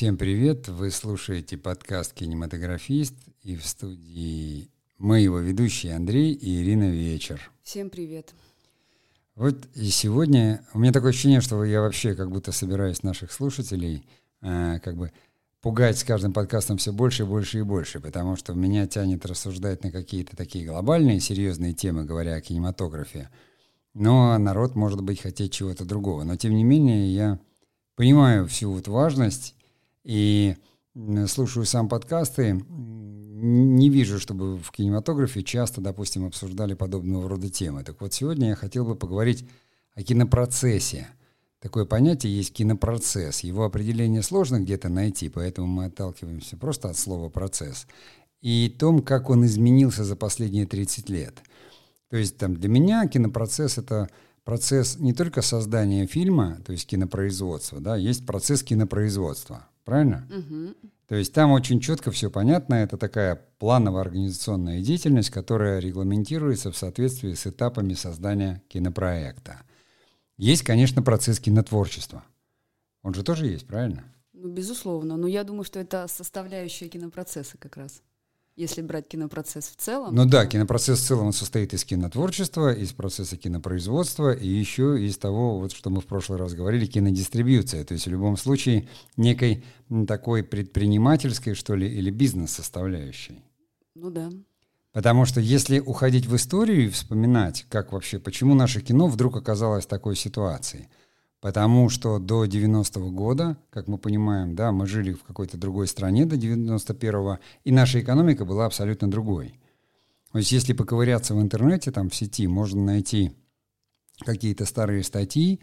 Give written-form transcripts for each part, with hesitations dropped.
Всем привет! Вы слушаете подкаст «Кинематографист», и в студии мы его ведущие Андрей и Ирина Вечер. Всем привет! Вот и сегодня у меня такое ощущение, что я вообще как будто собираюсь наших слушателей как бы пугать с каждым подкастом все больше, больше и больше, потому что меня тянет рассуждать на какие-то такие глобальные, серьезные темы, говоря о кинематографе, но народ может быть хотеть чего-то другого. Но тем не менее я понимаю всю вот важность и слушаю сам подкасты, не вижу, чтобы в кинематографе часто, допустим, обсуждали подобного рода темы. Так вот, сегодня я хотел бы поговорить о кинопроцессе. Такое понятие есть кинопроцесс. Его определение сложно где-то найти, поэтому мы отталкиваемся просто от слова «процесс». И том, как он изменился за последние 30 лет. То есть там, для меня кинопроцесс — это процесс не только создания фильма, то есть кинопроизводства, да, есть процесс кинопроизводства. Правильно? Угу. То есть там очень четко все понятно. Это такая планово-организационная деятельность, которая регламентируется в соответствии с этапами создания кинопроекта. Есть, конечно, процесс кинотворчества. Он же тоже есть, правильно? Ну, безусловно. Но я думаю, что это составляющая кинопроцесса как раз. Если брать кинопроцесс в целом. Ну да, кинопроцесс в целом он состоит из кинотворчества, из процесса кинопроизводства и еще из того, вот, что мы в прошлый раз говорили, кинодистрибьюция. То есть в любом случае некой такой предпринимательской, что ли, или бизнес-составляющей. Ну да. Потому что если уходить в историю и вспоминать, как вообще, почему наше кино вдруг оказалось в такой ситуации. Потому что до 90-го года, как мы понимаем, да, мы жили в какой-то другой стране до 91-го, и наша экономика была абсолютно другой. То есть если поковыряться в интернете, там в сети, можно найти какие-то старые статьи,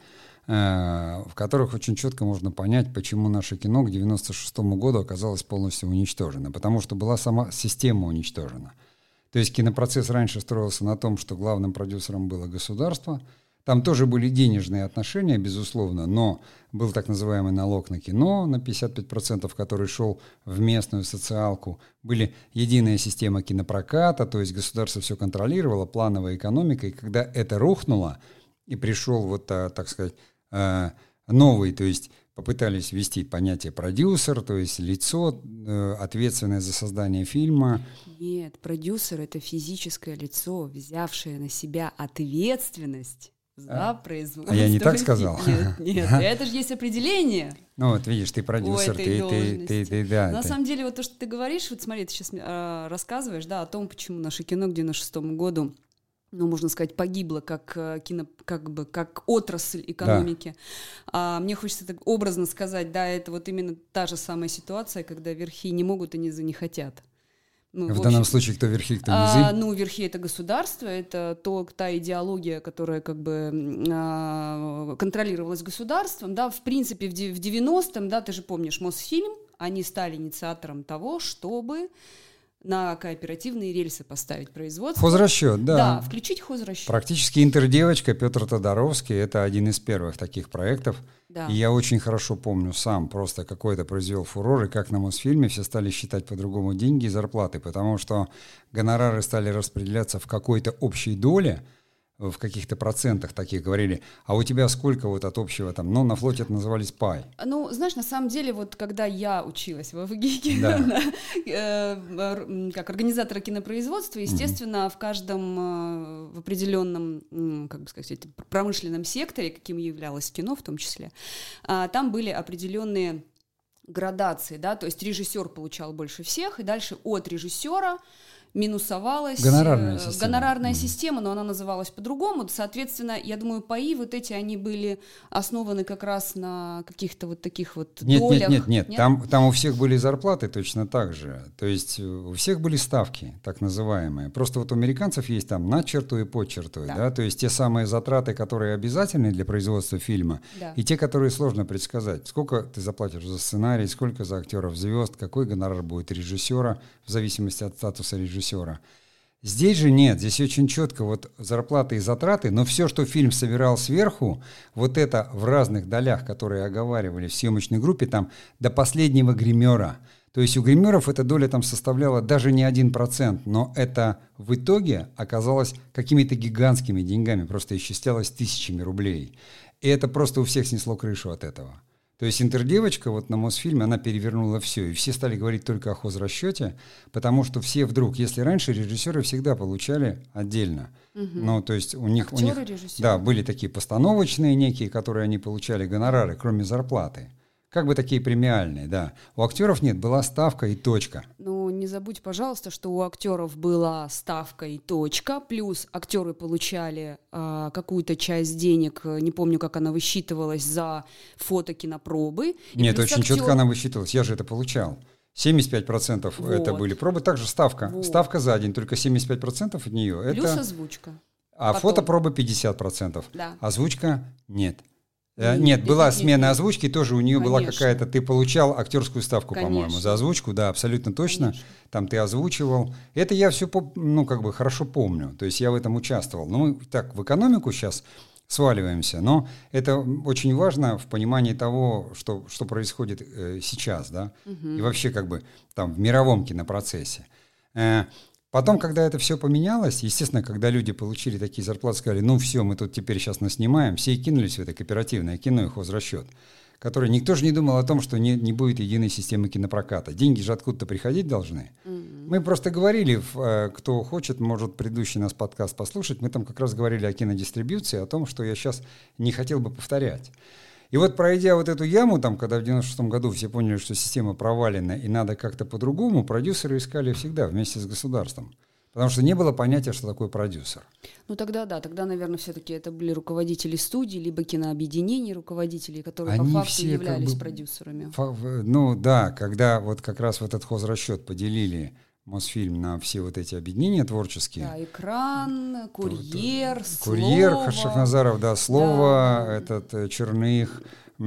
в которых очень четко можно понять, почему наше кино к 96-му году оказалось полностью уничтожено. Потому что была сама система уничтожена. То есть кинопроцесс раньше строился на том, что главным продюсером было государство. Там тоже были денежные отношения, безусловно, но был так называемый налог на кино на 55%, который шел в местную социалку. Были единая система кинопроката, то есть государство все контролировало, плановая экономика. И когда это рухнуло, и пришел вот, так сказать, новый, то есть попытались ввести понятие продюсер, то есть лицо, ответственное за создание фильма. Нет, продюсер — это физическое лицо, взявшее на себя ответственность за производство. А я не так сказал? Нет, это же есть определение. Ну вот видишь, ты продюсер, ты, да. На самом деле, вот то, что ты говоришь, вот смотри, ты сейчас рассказываешь, да, о том, почему наше кино к 96-му году, ну, можно сказать, погибло как отрасль экономики. Да. Мне хочется так образно сказать, да, это вот именно та же самая ситуация, когда верхи не могут и низы не хотят. Ну, в данном случае кто верхи, кто низы? Ну, верхи — это государство, это та идеология, которая как бы контролировалась государством. Да, в принципе, в 90-м, да, ты же помнишь, Мосфильм, они стали инициатором того, чтобы на кооперативные рельсы поставить производство. Хозрасчет, да. Да, включить хозрасчет. Практически «Интердевочка» Петр Тодоровский — это один из первых таких проектов. Да. И я очень хорошо помню сам, просто какой-то произвел фурор, и как на Мосфильме все стали считать по-другому деньги и зарплаты, потому что гонорары стали распределяться в какой-то общей доле, в каких-то процентах таких говорили, а у тебя сколько вот от общего там, ну, на флоте это назывались пай. Ну, знаешь, на самом деле, вот когда я училась в ВГИКе, как организатора кинопроизводства, естественно, в каждом в определенном, как бы сказать, промышленном секторе, каким являлось кино в том числе, там были определенные градации, да, то есть режиссер получал больше всех, и дальше от режиссера минусовалась гонорарная система, но она называлась по-другому. Соответственно, я думаю, паи вот эти, они были основаны как раз на каких-то вот таких вот долях. Нет. Там у всех были зарплаты точно так же. То есть у всех были ставки, так называемые. Просто вот у американцев есть там над чертой и под чертой. Да. То есть те самые затраты, которые обязательны для производства фильма, и те, которые сложно предсказать. Сколько ты заплатишь за сценарий, сколько за актеров звезд, какой гонорар будет режиссера, в зависимости от статуса режиссера. Здесь же нет, здесь очень четко вот зарплаты и затраты, но все, что фильм собирал сверху, вот это в разных долях, которые оговаривали в съемочной группе, там до последнего гримера. То есть у гримеров эта доля там составляла даже не 1%, но это в итоге оказалось какими-то гигантскими деньгами, просто исчислялось тысячами рублей. И это просто у всех снесло крышу от этого. То есть «Интердевочка» вот на Мосфильме, она перевернула все, и все стали говорить только о хозрасчете, потому что все вдруг, если раньше режиссеры всегда получали отдельно, ну, то есть у них, да, были такие постановочные некие, которые они получали гонорары, кроме зарплаты. Как бы такие премиальные, да. У актеров нет, была ставка и точка. Ну, не забудь, пожалуйста, что у актеров была ставка и точка, плюс актеры получали какую-то часть денег, не помню, как она высчитывалась, за фотокинопробы. Нет, очень четко она высчитывалась, я же это получал. 75% вот. Это были пробы, также ставка. Вот. Ставка за день, только 75% от нее. Плюс это... озвучка. А потом... фотопробы 50%. Да. Озвучка нет. Нет, была смена озвучки, тоже у нее была какая-то, ты получал актерскую ставку, по-моему, за озвучку, да, абсолютно точно, там ты озвучивал. Это я все, ну, как бы хорошо помню, то есть я в этом участвовал. Ну, мы так в экономику сейчас сваливаемся, но это очень важно в понимании того, что происходит сейчас, да, и вообще как бы там в мировом кинопроцессе. Потом, когда это все поменялось, естественно, когда люди получили такие зарплаты, сказали, ну все, мы тут теперь сейчас наснимаем, все и кинулись в это кооперативное кино и хозрасчет, который никто же не думал о том, что не будет единой системы кинопроката. Деньги же откуда-то приходить должны. Мы просто говорили, кто хочет, может предыдущий нас подкаст послушать, мы там как раз говорили о кинодистрибьюции, о том, что я сейчас не хотел бы повторять. И вот пройдя вот эту яму, там, когда в 96-м году все поняли, что система провалена и надо как-то по-другому, продюсеры искали всегда вместе с государством. Потому что не было понятия, что такое продюсер. Ну тогда да, тогда, наверное, все-таки это были руководители студий, либо кинообъединений руководителей, которые они по факту являлись как бы продюсерами. Ну да, когда вот как раз в этот хозрасчет поделили Мосфильм на все вот эти объединения творческие. Да, «Экран», «Курьер», «Курьер», «Слово». Шахназаров, да, «Слово», да. Этот Черных,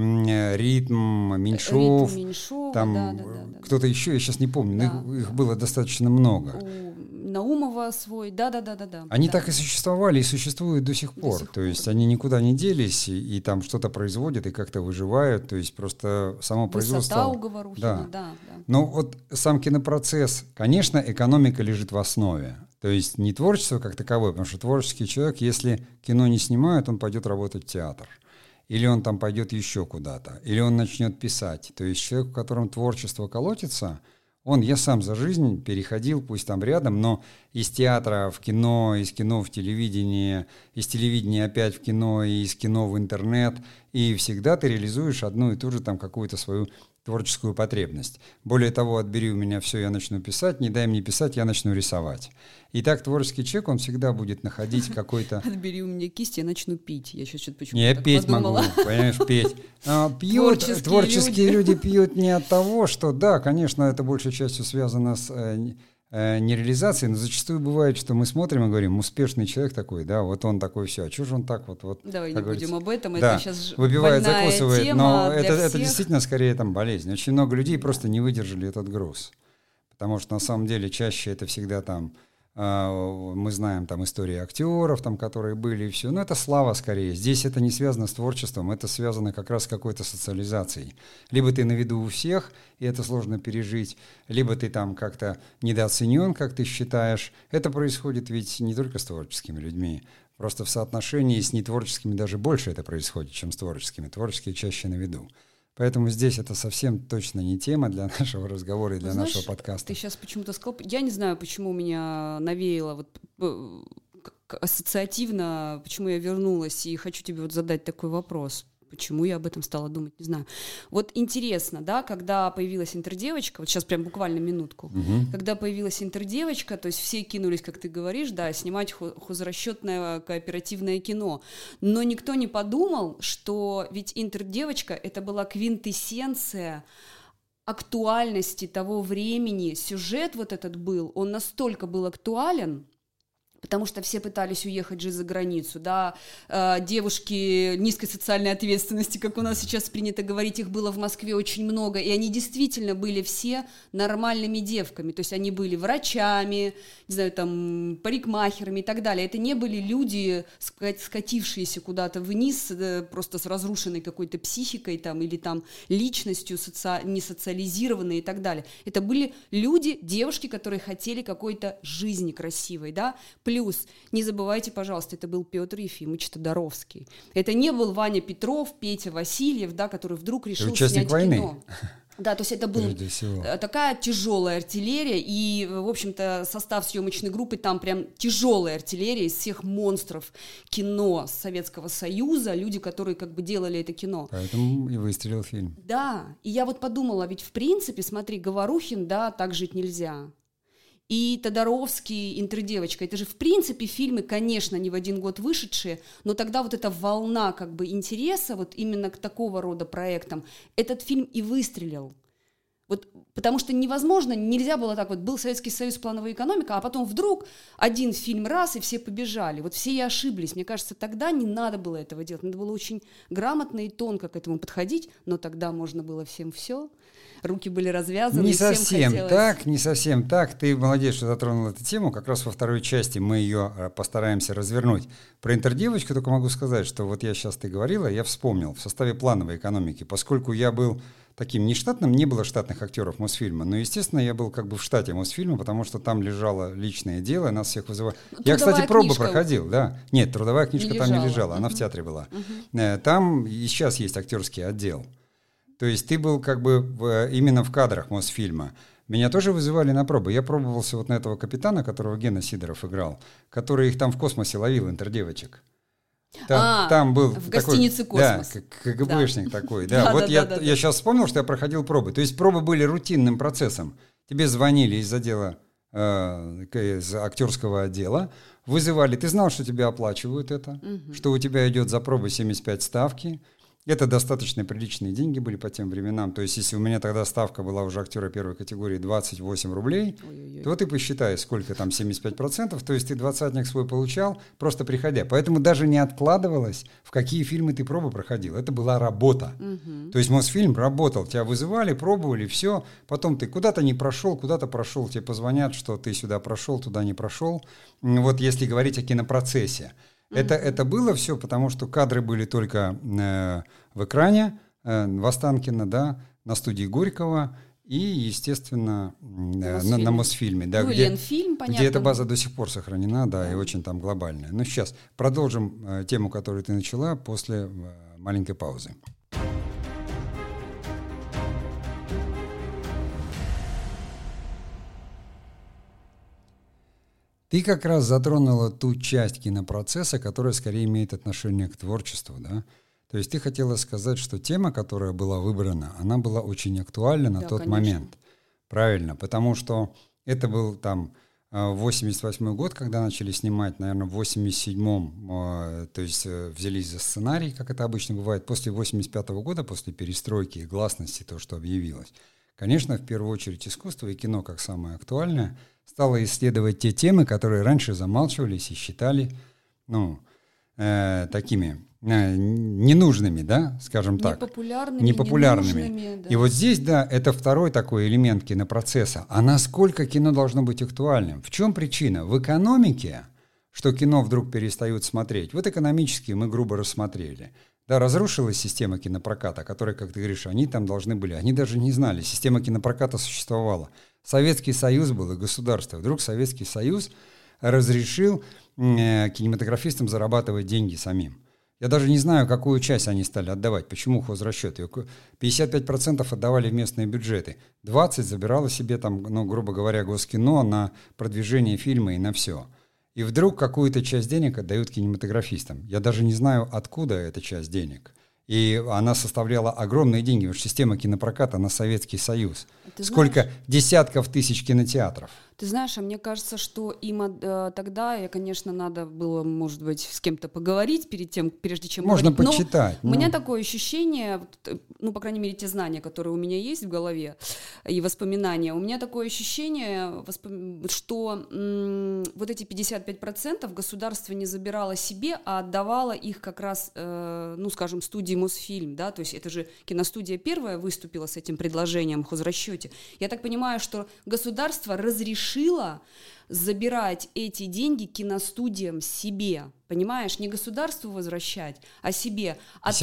«Ритм», Меньшов, там кто-то еще, я сейчас не помню, да. Но их было достаточно много. Наумова свой, да. Они так и существовали, и существуют до сих пор. То есть они никуда не делись, и там что-то производят, и как-то выживают. То есть просто само производство... Высота у Говорухина, да. Но вот сам кинопроцесс, конечно, экономика лежит в основе. То есть не творчество как таковое, потому что творческий человек, если кино не снимают, он пойдет работать в театр. Или он там пойдет еще куда-то. Или он начнет писать. То есть человек, в котором творчество колотится... Я сам за жизнь переходил, пусть там рядом, но из театра в кино, из кино в телевидение, из телевидения опять в кино, и из кино в интернет. И всегда ты реализуешь одну и ту же там какую-то свою творческую потребность. Более того, отбери у меня все, я начну писать, не дай мне писать, я начну рисовать. И так творческий человек, он всегда будет находить какой-то... Отбери у меня кисть, я начну пить. Я сейчас что-то почему-то я петь подумала. Могу, понимаешь, петь. Пьют, творческие люди пьют не от того, что, да, конечно, это большей частью связано с нереализацией, но зачастую бывает, что мы смотрим и говорим, успешный человек такой, да, вот он такой, все, а чего же он так вот... Давай не будем об этом, да, это сейчас выпивает, закусывает, тема но это действительно скорее там болезнь. Очень много людей просто не выдержали этот груз, потому что на самом деле чаще это всегда там, мы знаем там истории актеров, там, которые были и все, но это слава скорее. Здесь это не связано с творчеством, это связано как раз с какой-то социализацией. Либо ты на виду у всех, и это сложно пережить, либо ты там как-то недооценен, как ты считаешь. Это происходит ведь не только с творческими людьми, просто в соотношении с нетворческими даже больше это происходит, чем с творческими. Творческие чаще на виду. Поэтому здесь это совсем точно не тема для нашего разговора и для нашего подкаста. Ты сейчас почему-то сказал, я не знаю, почему меня навеяло вот ассоциативно, почему я вернулась, и хочу тебе вот задать такой вопрос. Почему я об этом стала думать, не знаю. Вот интересно, да, когда появилась «Интердевочка», вот сейчас прям буквально минутку, когда появилась «Интердевочка», то есть все кинулись, как ты говоришь, да, снимать хозрасчетное кооперативное кино, но никто не подумал, что ведь «Интердевочка» — это была квинтэссенция актуальности того времени, сюжет вот этот был, он настолько был актуален, потому что все пытались уехать же за границу, да, девушки низкой социальной ответственности, как у нас сейчас принято говорить, их было в Москве очень много, и они действительно были все нормальными девками, то есть они были врачами, не знаю, там, парикмахерами и так далее, это не были люди, скатившиеся куда-то вниз, просто с разрушенной какой-то психикой, там, или там личностью не социализированные и так далее, это были люди, девушки, которые хотели какой-то жизни красивой, да, Плюс, не забывайте, пожалуйста, это был Петр Ефимович Тодоровский. Это не был Ваня Петров, Петя Васильев, да, который вдруг решил снять войны. кино. Да, то есть это была такая тяжелая артиллерия, и, в общем-то, состав съемочной группы там прям тяжелая артиллерия из всех монстров кино Советского Союза, люди, которые как бы делали это кино. Поэтому и выстрелил фильм. Да, и я вот подумала, ведь в принципе, смотри, Говорухин, да, «Так жить нельзя». И Тодоровский, «Интердевочка». Это же, в принципе, фильмы, конечно, не в один год вышедшие, но тогда вот эта волна как бы интереса вот именно к такого рода проектам, этот фильм и выстрелил. Вот, потому что невозможно, нельзя было так, вот был Советский Союз, плановая экономика, а потом вдруг один фильм раз, и все побежали. Вот все и ошиблись. Мне кажется, тогда не надо было этого делать. Надо было очень грамотно и тонко к этому подходить, но тогда можно было всем все. Руки были развязаны. Не совсем так, не совсем так. Ты молодец, что затронул эту тему. Как раз во второй части мы ее постараемся развернуть. Про «Интердевочку» только могу сказать, что вот ты говорила, я вспомнил в составе плановой экономики, поскольку я был таким нештатным, не было штатных актеров Мосфильма, но, естественно, я был как бы в штате Мосфильма, потому что там лежало личное дело, нас всех вызывали. Я, кстати, пробы проходил, да. Нет, трудовая книжка там не лежала, она в театре была. Там и сейчас есть актерский отдел. То есть ты был как бы именно в кадрах Мосфильма. Меня тоже вызывали на пробы. Я пробовался вот на этого капитана, которого Гена Сидоров играл, который их там в космосе ловил, интердевочек. Там был в такой, гостинице «Космос». Да, КГБшник такой. Да, вот я сейчас вспомнил, что я проходил пробы. То есть пробы были рутинным процессом. Тебе звонили из отдела, из актерского отдела, вызывали. Ты знал, что тебе оплачивают это, что у тебя идет за пробы 75 ставки. Это достаточно приличные деньги были по тем временам. То есть, если у меня тогда ставка была уже актера первой категории 28 рублей, то ты посчитай, сколько там 75%, то есть ты двадцатник свой получал, просто приходя. Поэтому даже не откладывалось, в какие фильмы ты пробы проходил. Это была работа. То есть Мосфильм работал, тебя вызывали, пробовали, все. Потом ты куда-то не прошел, куда-то прошел, тебе позвонят, что ты сюда прошел, туда не прошел. Вот если говорить о кинопроцессе. Это было все, потому что кадры были только в экране, в Останкино, да, на студии Горького и, естественно, на Мосфильме. Да, Ленфильм, понятно. Где эта база до сих пор сохранена, да, и очень там глобальная. Но сейчас продолжим тему, которую ты начала, после маленькой паузы. Ты как раз затронула ту часть кинопроцесса, которая скорее имеет отношение к творчеству, да? То есть ты хотела сказать, что тема, которая была выбрана, она была очень актуальна на тот момент. Правильно, потому что это был там 88-й год, когда начали снимать, наверное, в 87-м, то есть взялись за сценарий, как это обычно бывает, после 85-го года, после перестройки и гласности, то, что объявилось. Конечно, в первую очередь искусство и кино, как самое актуальное, стало исследовать те темы, которые раньше замалчивались и считали, такими ненужными, да, скажем так. Непопулярными. Да. И вот здесь, да, это второй такой элемент кинопроцесса. А насколько кино должно быть актуальным? В чем причина? В экономике, что кино вдруг перестают смотреть. Вот экономически мы грубо рассмотрели. Да, разрушилась система кинопроката, которая, как ты говоришь, они там должны были, они даже не знали, система кинопроката существовала. Советский Союз был и государство. Вдруг Советский Союз разрешил кинематографистам зарабатывать деньги самим. Я даже не знаю, какую часть они стали отдавать. Почему хозрасчет? 55% отдавали в местные бюджеты. 20% забирало себе, там, грубо говоря, Госкино на продвижение фильма и на все. И вдруг какую-то часть денег отдают кинематографистам. Я даже не знаю, откуда эта часть денег. И она составляла огромные деньги. Потому что система кинопроката на Советский Союз. Сколько десятков тысяч кинотеатров. Ты знаешь, а мне кажется, что им тогда, конечно, надо было, может быть, с кем-то поговорить прежде чем можно говорить. почитать. У меня такое ощущение, по крайней мере, те знания, которые у меня есть в голове, и воспоминания, у меня такое ощущение, что вот эти 55% государство не забирало себе, а отдавало их как раз, скажем, студии Мосфильм, да, то есть это же киностудия первая выступила с этим предложением о хозрасчете. Я так понимаю, что государство разрешило решила забирать эти деньги киностудиям себе, понимаешь, не государству возвращать, а себе.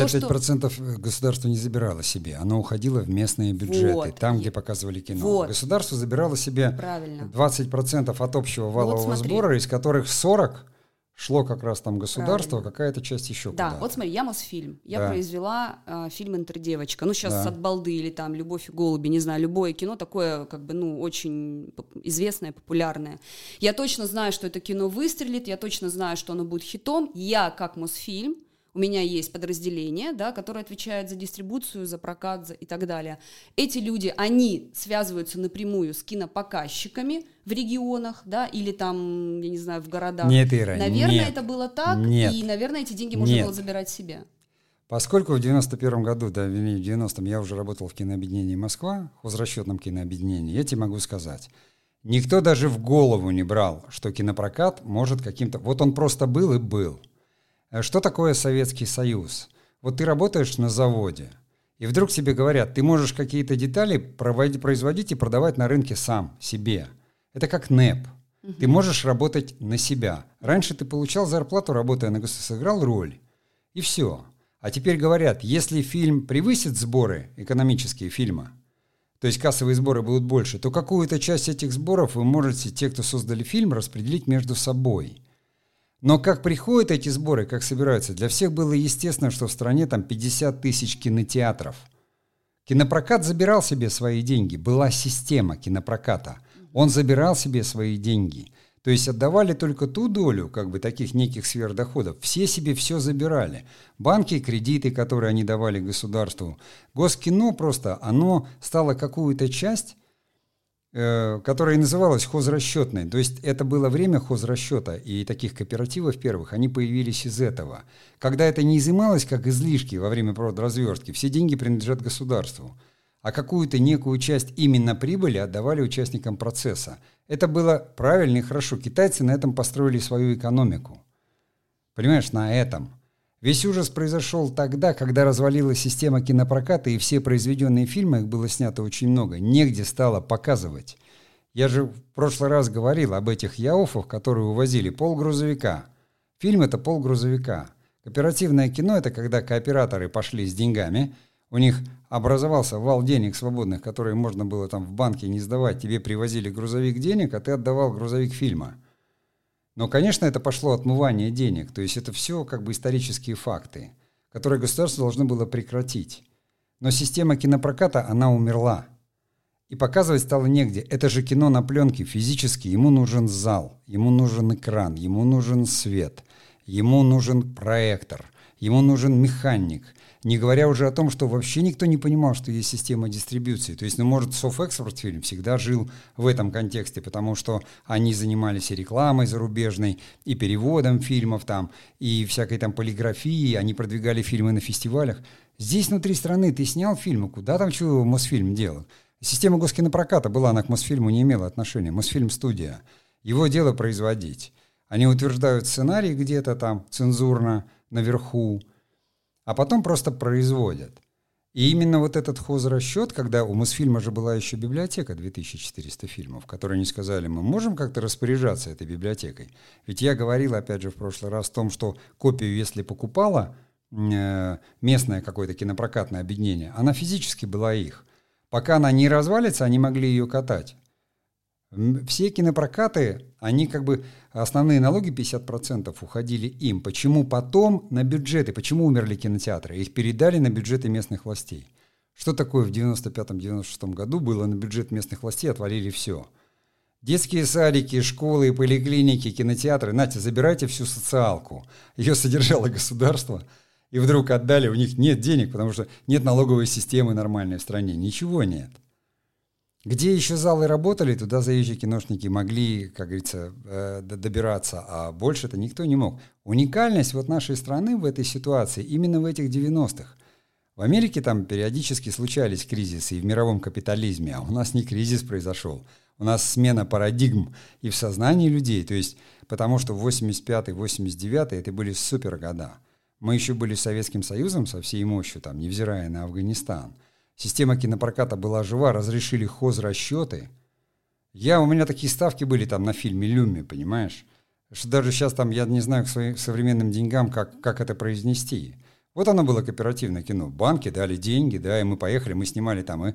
55% государство не забирало себе, оно уходило в местные бюджеты, вот. Там, где показывали кино. Вот. Государство забирало себе Правильно. 20% от общего валового сбора, из которых 40% шло как раз там государство, какая-то часть еще да, куда-то. Вот смотри, я Мосфильм. Я произвела фильм «Интердевочка». Ну, сейчас «От балды» или там «Любовь и голуби», не знаю, любое кино такое, как бы, ну, очень известное, популярное. Я точно знаю, что это кино выстрелит, я точно знаю, что оно будет хитом. Я, как Мосфильм, у меня есть подразделение, да, которое отвечает за дистрибуцию, за прокат и так далее. Эти люди, они связываются напрямую с кинопоказчиками в регионах, да, или там, я не знаю, в городах. Нет, Ира, наверное, нет. это было так, нет. и, наверное, эти деньги можно было забирать себе. Поскольку в 91 году, да, в 90-м я уже работал в кинообъединении «Москва», в хозрасчетном кинообъединении, я тебе могу сказать, никто даже в голову не брал, что кинопрокат может каким-то... Вот он просто был и был. Что такое Советский Союз? Вот ты работаешь на заводе, и вдруг тебе говорят, ты можешь какие-то детали производить и продавать на рынке сам, себе. Это как НЭП. Ты можешь работать на себя. Раньше ты получал зарплату, работая на государство, сыграл роль, и все. А теперь говорят, если фильм превысит сборы, экономические фильма, то есть кассовые сборы будут больше, то какую-то часть этих сборов вы можете, те, кто создали фильм, распределить между собой. Но как приходят эти сборы, как собираются, для всех было естественно, что в стране там 50 тысяч кинотеатров. Кинопрокат забирал себе свои деньги, была система кинопроката. Он забирал себе свои деньги. То есть отдавали только ту долю, как бы таких неких сверхдоходов. Все себе все забирали. Банки, кредиты, которые они давали государству. Госкино просто, оно стало какую-то часть, которая и называлась хозрасчетной. То есть это было время хозрасчета, и таких кооперативов первых, они появились из этого. Когда это не изымалось как излишки во время продразверстки, все деньги принадлежат государству, а какую-то некую часть именно прибыли отдавали участникам процесса. Это было правильно и хорошо. Китайцы на этом построили свою экономику. Понимаешь, на этом. Весь ужас произошел тогда, когда развалилась система кинопроката, и все произведенные фильмы, их было снято очень много, негде стало показывать. Я же в прошлый раз говорил об этих яофах, которые увозили полгрузовика. Фильм — это полгрузовика. Кооперативное кино — это когда кооператоры пошли с деньгами, у них образовался вал денег свободных, которые можно было там в банке не сдавать, тебе привозили грузовик денег, а ты отдавал грузовик фильма. Но, конечно, это пошло отмывание денег, то есть это все как бы исторические факты, которые государство должно было прекратить. Но система кинопроката, она умерла. И показывать стало негде. Это же кино на пленке физически, ему нужен зал, ему нужен экран, ему нужен свет, ему нужен проектор, ему нужен механик. Не говоря уже о том, что вообще никто не понимал, что есть система дистрибуции. То есть, может, Софэкспортфильм всегда жил в этом контексте, потому что они занимались и рекламой зарубежной, и переводом фильмов там, и всякой там полиграфией, они продвигали фильмы на фестивалях. Здесь внутри страны ты снял фильмы, куда там чего Мосфильм делал? Система госкинопроката была, она к Мосфильму не имела отношения. Мосфильм — студия. Его дело производить. Они утверждают сценарий где-то там цензурно наверху, а потом просто производят. И именно вот этот хозрасчет, когда у Мосфильма же была еще библиотека 2400 фильмов, которые они сказали, мы можем как-то распоряжаться этой библиотекой. Ведь я говорил, опять же, в прошлый раз о том, что копию, если покупала местное какое-то кинопрокатное объединение, она физически была их. Пока она не развалится, они могли ее катать. Все кинопрокаты, они как бы, основные налоги 50% уходили им. Почему потом на бюджеты, почему умерли кинотеатры? Их передали на бюджеты местных властей. Что такое в 95-96 году было на бюджет местных властей, отвалили все. Детские садики, школы, поликлиники, кинотеатры, нате, забирайте всю социалку. Ее содержало государство, и вдруг отдали, у них нет денег, потому что нет налоговой системы нормальной в стране, ничего нет. Где еще залы работали, туда заезжие киношники могли, как говорится, добираться, а больше-то никто не мог. Уникальность вот нашей страны в этой ситуации именно в этих 90-х. В Америке там периодически случались кризисы и в мировом капитализме, а у нас не кризис произошел. У нас смена парадигм и в сознании людей, то есть потому что 85-й, 89-й это были супер года. Мы еще были Советским Союзом со всей мощью, там, невзирая на Афганистан. Система кинопроката была жива, разрешили хозрасчеты. У меня такие ставки были там на фильме «Люми», понимаешь? Что даже сейчас там я не знаю к своим современным деньгам, как это произнести. Вот оно было кооперативное кино. Банки дали деньги, да, и мы поехали, мы снимали там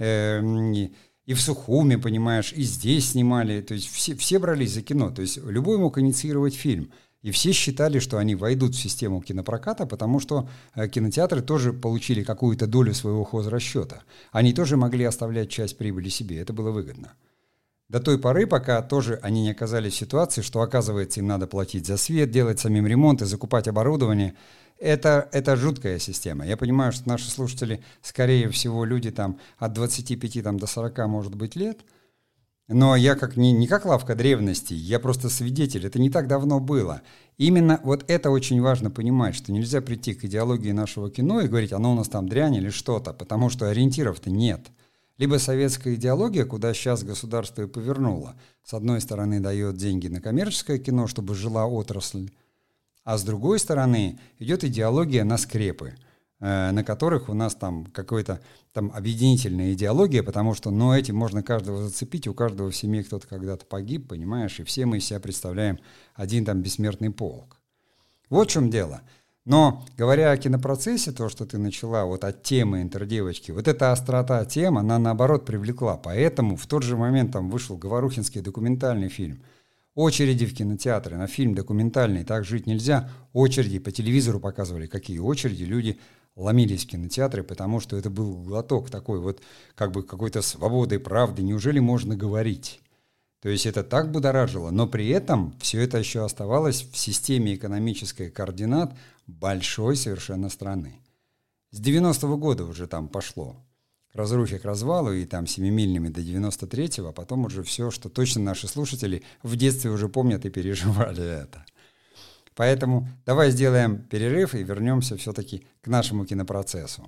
и в Сухуми, понимаешь, и здесь снимали. То есть все брались за кино. То есть любой мог инициировать фильм. И все считали, что они войдут в систему кинопроката, потому что кинотеатры тоже получили какую-то долю своего хозрасчета. Они тоже могли оставлять часть прибыли себе. Это было выгодно. До той поры, пока тоже они не оказались в ситуации, что, оказывается, им надо платить за свет, делать самим ремонт и закупать оборудование. Это жуткая система. Я понимаю, что наши слушатели, скорее всего, люди там от 25 там, до 40, может быть, лет. Но я не как лавка древностей, я просто свидетель. Это не так давно было. Именно вот это очень важно понимать, что нельзя прийти к идеологии нашего кино и говорить, оно у нас там дрянь или что-то, потому что ориентиров-то нет. Либо советская идеология, куда сейчас государство и повернуло. С одной стороны, дает деньги на коммерческое кино, чтобы жила отрасль, а с другой стороны идет идеология на скрепы, на которых у нас там какая-то там объединительная идеология, потому что, этим можно каждого зацепить, у каждого в семье кто-то когда-то погиб, понимаешь, и все мы из себя представляем один там бессмертный полк. Вот в чем дело. Но, говоря о кинопроцессе, то, что ты начала вот от темы «Интердевочки», вот эта острота тем, она наоборот привлекла. Поэтому в тот же момент там вышел говорухинский документальный фильм. Очереди в кинотеатры на фильм документальный «Так жить нельзя». Очереди по телевизору показывали, какие очереди. Люди ломились в кинотеатры, потому что это был глоток такой вот как бы какой-то свободы, правды. Неужели можно говорить? То есть это так будоражило, но при этом все это еще оставалось в системе экономической координат большой совершенно страны. С 90-го года уже там пошло к разрухе, к развалу, и там семимильными до 93-го, а потом уже все, что точно наши слушатели в детстве уже помнят и переживали это. Поэтому давай сделаем перерыв и вернемся все-таки к нашему кинопроцессу.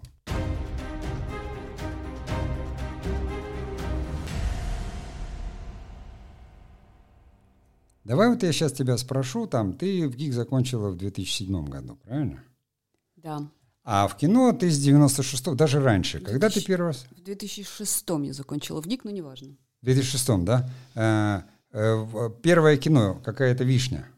Давай вот я сейчас тебя спрошу, ты в ГИК закончила в 2007 году, правильно? Да. А в кино ты с 96-го, даже раньше. Когда ты первый раз? В 2006 я закончила в ГИК, но неважно. В 2006, да? Первое кино, какая-то вишня.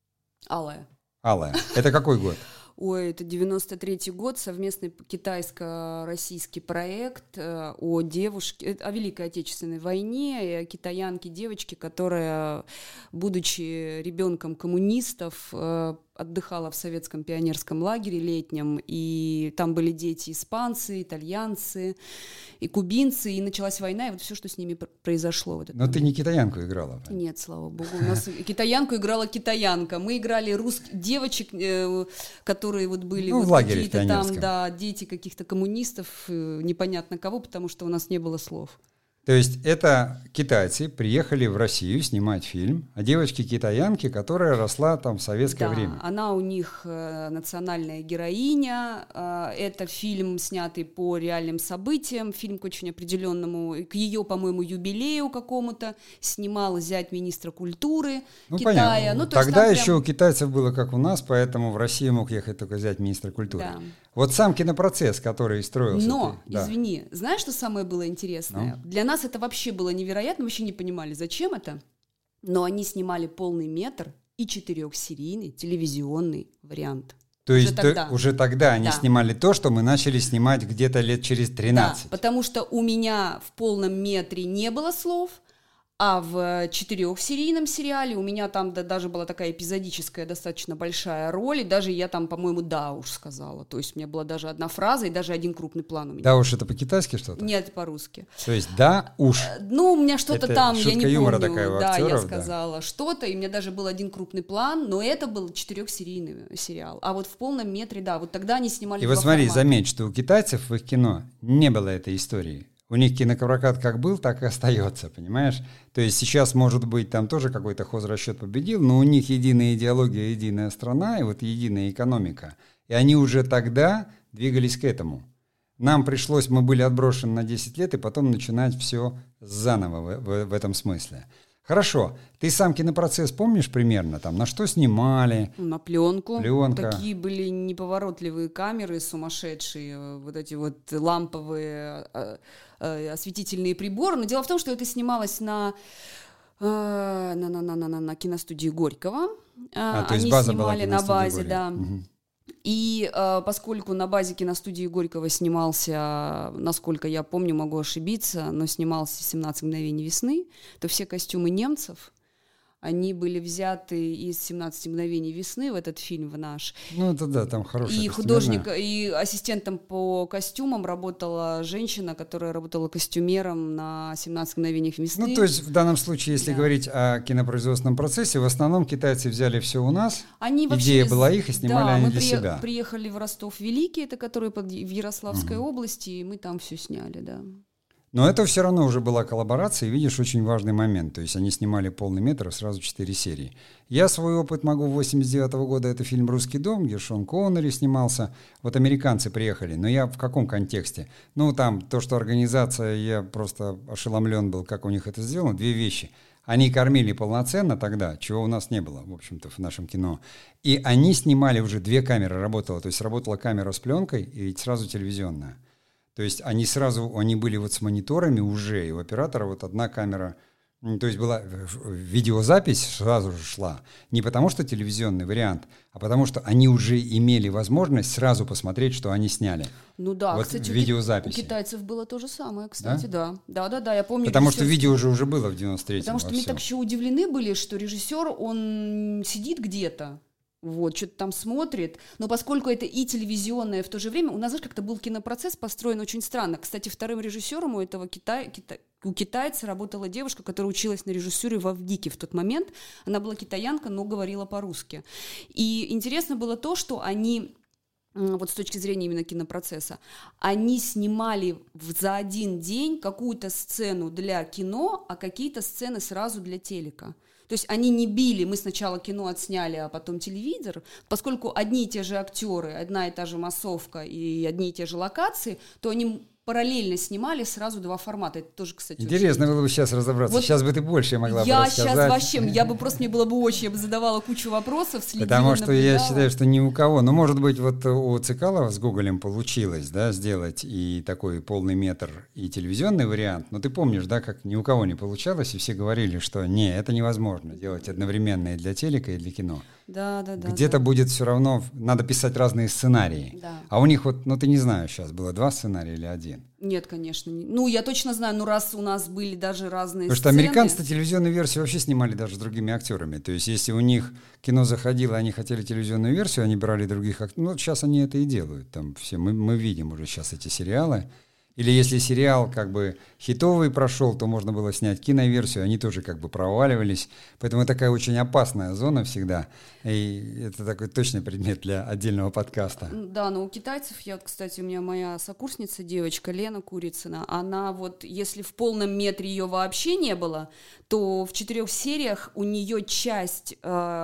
Алая. Это какой год? Ой, это 93-й год, совместный китайско-российский проект о девушке, о Великой Отечественной войне, и о китаянке, девочке, которая, будучи ребенком коммунистов, отдыхала в советском пионерском лагере летнем, и там были дети испанцы, итальянцы и кубинцы, и началась война, и вот все, что с ними произошло. Вот но ты не китаянку играла? Нет, слава богу. У нас китаянку играла китаянка. Мы играли девочек, которые вот были в вот лагере какие-то там, пионерском. да, дети каких-то коммунистов, непонятно кого, потому что у нас не было слов. То есть это китайцы приехали в Россию снимать фильм о девочке-китаянке, которая росла там в советское время. Она у них национальная героиня. Это фильм, снятый по реальным событиям, фильм к очень определенному, к ее, по-моему, юбилею какому-то. Снимал зять министра культуры Китая. Понятно. Тогда еще у китайцев было как у нас, поэтому в Россию мог ехать только зять министра культуры. Да. Вот сам кинопроцесс, который строился. Но, извини, знаешь, что самое было интересное? Для нас это вообще было невероятно, вообще не понимали, зачем это. Но они снимали полный метр и 4-серийный телевизионный вариант. То есть уже тогда они снимали то, что мы начали снимать где-то лет через 13. Да, потому что у меня в полном метре не было слов, а в 4-серийном сериале у меня там даже была такая эпизодическая достаточно большая роль, и даже я там, по-моему, «да уж» сказала. То есть у меня была даже одна фраза и даже один крупный план у меня. «Да уж» — это по-китайски что-то? Нет, по-русски. То есть «да уж». Ну, у меня что-то это там, я не помню. Такая у актеров, актеров, я сказала что-то, и у меня даже был один крупный план, но это был 4-серийный сериал. А вот в полном метре, да, вот тогда они снимали и вот смотри, заметь, что у китайцев в их кино не было этой истории. У них кинопрокат как был, так и остается, понимаешь? То есть сейчас, может быть, там тоже какой-то хозрасчет победил, но у них единая идеология, единая страна и вот единая экономика. И они уже тогда двигались к этому. Нам пришлось, мы были отброшены на 10 лет, и потом начинать все заново в этом смысле. Хорошо. Ты сам кинопроцесс помнишь примерно? Там, на что снимали? На пленку. Пленка. Такие были неповоротливые камеры сумасшедшие, вот эти вот ламповые осветительные приборы. Но дело в том, что это снималось на киностудии Горького. То есть база была снимали на базе, да. Угу. И поскольку на базе киностудии Горького снимался, насколько я помню, могу ошибиться, но снимался «17 мгновений весны», то все костюмы немцев, они были взяты из «17 мгновений весны» в этот фильм, в наш. Ну, это да, там хорошая. И художник, и ассистентом по костюмам работала женщина, которая работала костюмером на «17 мгновениях весны». Ну, то есть в данном случае, если говорить о кинопроизводственном процессе, в основном китайцы взяли все у нас, идея была их, и снимали они для себя. Мы приехали в Ростов-Великий, это который в Ярославской области, и мы там все сняли, да. Но это все равно уже была коллаборация, и видишь, очень важный момент. То есть они снимали полный метр, сразу 4 серии. Я свой опыт могу 89 года, это фильм «Русский дом», где Шон Коннери снимался. Вот американцы приехали, но я в каком контексте? Ну, там то, что организация, я просто ошеломлен был, как у них это сделано. 2 вещи. Они кормили полноценно тогда, чего у нас не было, в общем-то, в нашем кино. И они снимали уже 2 камеры, работала. То есть работала камера с пленкой и сразу телевизионная. То есть они были вот с мониторами уже, и у оператора вот одна камера, то есть была видеозапись сразу же шла. Не потому что телевизионный вариант, а потому что они уже имели возможность сразу посмотреть, что они сняли. Ну да, вот кстати, видеозаписи. У китайцев было то же самое, кстати, да. Да, я помню. Потому что видео уже было в 93-м. Потому что мы так еще удивлены были, что режиссер, он сидит где-то, вот, что-то там смотрит, но поскольку это и телевизионное в то же время, у нас, знаешь, как-то был кинопроцесс построен очень странно. Кстати, вторым режиссером у этого у китайца работала девушка, которая училась на режиссуре в ВГИКе в тот момент. Она была китаянка, но говорила по-русски. И интересно было то, что они, вот с точки зрения именно кинопроцесса, они снимали за один день какую-то сцену для кино, а какие-то сцены сразу для телека. То есть они не били, мы сначала кино отсняли, а потом телевизор, поскольку одни и те же актеры, одна и та же массовка и одни и те же локации, то они параллельно снимали сразу 2 формата. Это тоже, кстати, интересно было бы сейчас разобраться. Вот сейчас бы ты больше могла бы рассказать. Сейчас вообще, мне было бы очень, я бы задавала кучу вопросов, следила, потому что наблюдала. Я считаю, что ни у кого, но может быть вот у Цикалова с Гоголем получилось, да, сделать и такой полный метр, и телевизионный вариант, но ты помнишь, да, как ни у кого не получалось, и все говорили, что не, это невозможно делать одновременно и для телека, и для кино. Да. Где-то будет все равно, надо писать разные сценарии. Да. А у них вот, ну ты не знаешь сейчас, было 2 сценария или 1? Нет, конечно. Ну, я точно знаю, раз у нас были даже разные Потому сцены. что американцы телевизионную версию вообще снимали даже с другими актерами. То есть если у них кино заходило, они хотели телевизионную версию, они брали других актеров. Ну, вот сейчас они это и делают. Там все, мы видим уже сейчас эти сериалы. Или если сериал как бы хитовый прошел, то можно было снять киноверсию, они тоже как бы проваливались. Поэтому это такая очень опасная зона всегда. И это такой точный предмет для отдельного подкаста. Да, но у китайцев, кстати, у меня моя сокурсница, девочка Лена Курицына, она вот, если в полном метре ее вообще не было, то в 4 сериях у нее часть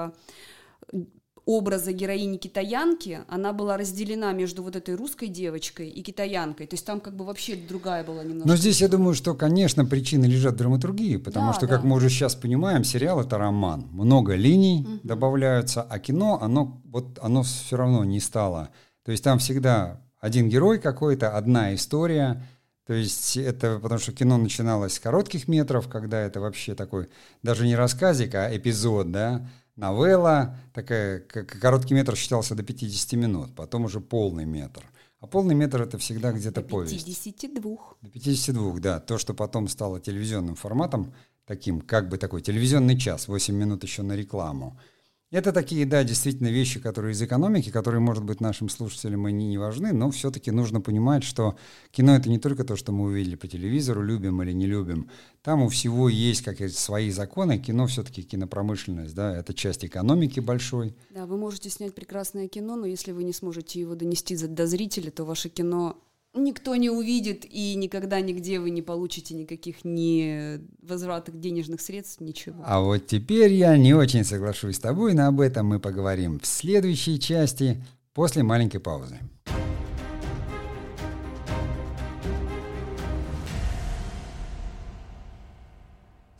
образа героини-китаянки, она была разделена между вот этой русской девочкой и китаянкой. То есть там как бы вообще другая была немножко. Но здесь я думаю, что, конечно, причины лежат в драматургии, потому что, как мы уже сейчас понимаем, сериал — это роман. Много линий добавляются, а кино, оно все равно не стало. То есть там всегда один герой какой-то, одна история. То есть это потому что кино начиналось с коротких метров, когда это вообще такой, даже не рассказик, а эпизод, да, новелла, такая, короткий метр считался до 50 минут, потом уже полный метр. А полный метр — это всегда где-то повесть. До 52. До 52, да. То, что потом стало телевизионным форматом, таким, как бы такой телевизионный час, 8 минут еще на рекламу. Это такие, да, действительно вещи, которые из экономики, которые, может быть, нашим слушателям и не важны, но все-таки нужно понимать, что кино — это не только то, что мы увидели по телевизору, любим или не любим. Там у всего есть какие-то свои законы. Кино все-таки кинопромышленность, да, это часть экономики большой. Да, вы можете снять прекрасное кино, но если вы не сможете его донести до зрителя, то ваше кино никто не увидит, и никогда нигде вы не получите никаких ни возвратных денежных средств, ничего. А вот теперь я не очень соглашусь с тобой, но об этом мы поговорим в следующей части после маленькой паузы.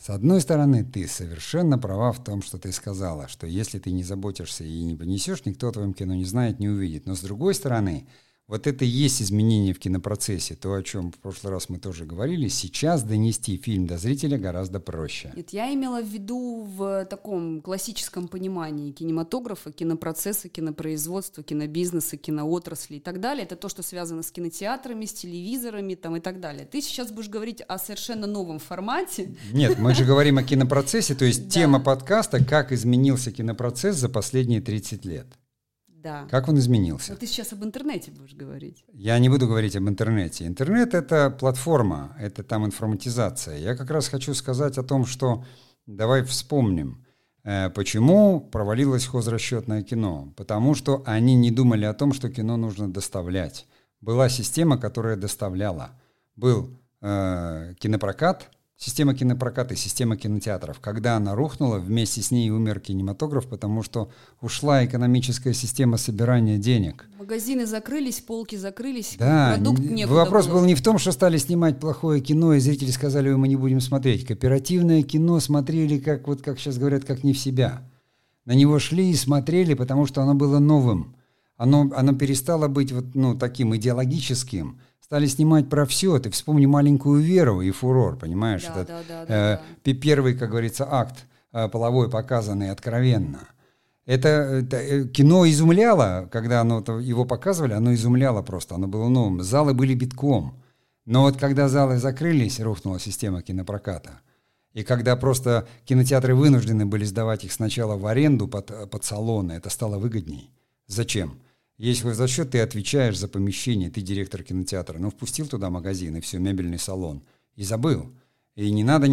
С одной стороны, ты совершенно права в том, что ты сказала, что если ты не заботишься и не понесешь, никто о твоем кино не знает, не увидит. Но с другой стороны, вот это и есть изменение в кинопроцессе, то, о чем в прошлый раз мы тоже говорили. Сейчас донести фильм до зрителя гораздо проще. Нет, я имела в виду в таком классическом понимании кинематографа, кинопроцесса, кинопроизводства, кинобизнеса, киноотрасли и так далее. Это то, что связано с кинотеатрами, с телевизорами там, и так далее. Ты сейчас будешь говорить о совершенно новом формате. Нет, мы же говорим о кинопроцессе, то есть тема подкаста «Как изменился кинопроцесс за последние 30 лет». Да. Как он изменился? Но ты сейчас об интернете будешь говорить. Я не буду говорить об интернете. Интернет — это платформа, это там информатизация. Я как раз хочу сказать о том, что давай вспомним, почему провалилось хозрасчетное кино. Потому что они не думали о том, что кино нужно доставлять. Была система, которая доставляла. Был кинопрокат, система кинопроката и система кинотеатров. Когда она рухнула, вместе с ней умер кинематограф, потому что ушла экономическая система собирания денег. Магазины закрылись, полки закрылись, да, продукт некуда вопрос было. был не в том, что стали снимать плохое кино, и зрители сказали, мы не будем смотреть. Кооперативное кино смотрели, как сейчас говорят, как не в себя. На него шли и смотрели, потому что оно было новым. Оно перестало быть таким идеологическим. Стали снимать про все. Ты вспомни «Маленькую Веру» и «Фурор», понимаешь? Да. Первый, как говорится, акт половой, показанный откровенно. Это кино изумляло, когда его показывали, оно изумляло просто, оно было новым. Залы были битком. Но вот когда залы закрылись, рухнула система кинопроката. И когда просто кинотеатры вынуждены были сдавать их сначала в аренду под салоны, это стало выгодней. Зачем? Если за счет ты отвечаешь за помещение, ты директор кинотеатра, впустил туда магазин и все, мебельный салон, и забыл. И не надо,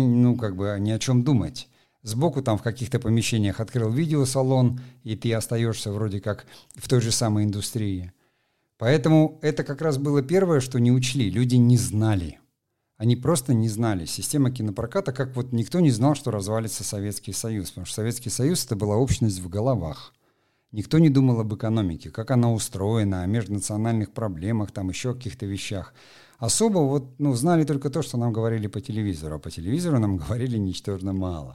ни о чем думать. Сбоку там в каких-то помещениях открыл видеосалон, и ты остаешься вроде как в той же самой индустрии. Поэтому это как раз было первое, что не учли. Люди не знали. Они просто не знали. Система кинопроката, как никто не знал, что развалится Советский Союз. Потому что Советский Союз — это была общность в головах. Никто не думал об экономике, как она устроена, о межнациональных проблемах, там еще о каких-то вещах. Особо знали только то, что нам говорили по телевизору, а по телевизору нам говорили ничтожно мало.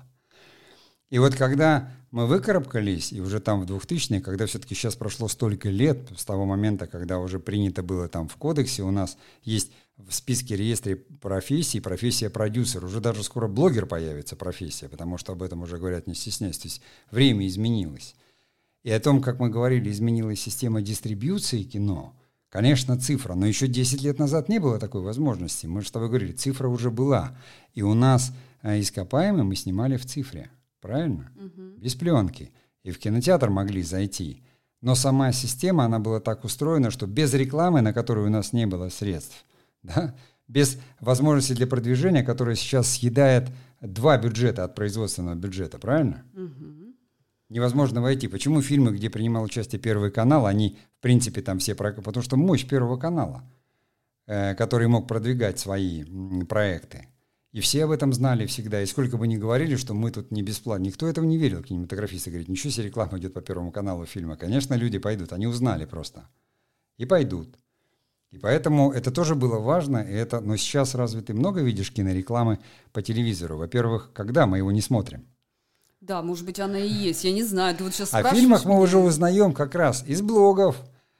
И когда мы выкарабкались, и уже там в 2000-е, когда все-таки сейчас прошло столько лет, с того момента, когда уже принято было там в кодексе, у нас есть в списке реестре профессий профессия продюсер, уже даже скоро блогер появится профессия, потому что об этом уже говорят не стесняясь, то есть время изменилось. И о том, как мы говорили, изменилась система дистрибьюции кино, конечно, цифра, но еще 10 лет назад не было такой возможности. Мы же с тобой говорили, цифра уже была. И у нас ископаемые мы снимали в цифре, правильно? Угу. Без пленки. И в кинотеатр могли зайти. Но сама система, она была так устроена, что без рекламы, на которую у нас не было средств, да, без возможности для продвижения, которая сейчас съедает 2 бюджета от производственного бюджета, правильно? Угу. Невозможно войти. Почему фильмы, где принимал участие Первый канал, они, в принципе, там все... Потому что мощь Первого канала, который мог продвигать свои проекты. И все об этом знали всегда. И сколько бы ни говорили, что мы тут не бесплатно. Никто этого не верил. Кинематографисты говорят, ничего себе, реклама идет по Первому каналу фильма. Конечно, люди пойдут. Они узнали просто. И пойдут. И поэтому это тоже было важно. Но сейчас разве ты много видишь кинорекламы по телевизору? Во-первых, когда мы его не смотрим? Да, может быть, она и есть, я не знаю. Ты сейчас о фильмах мы уже узнаем как раз из блогов,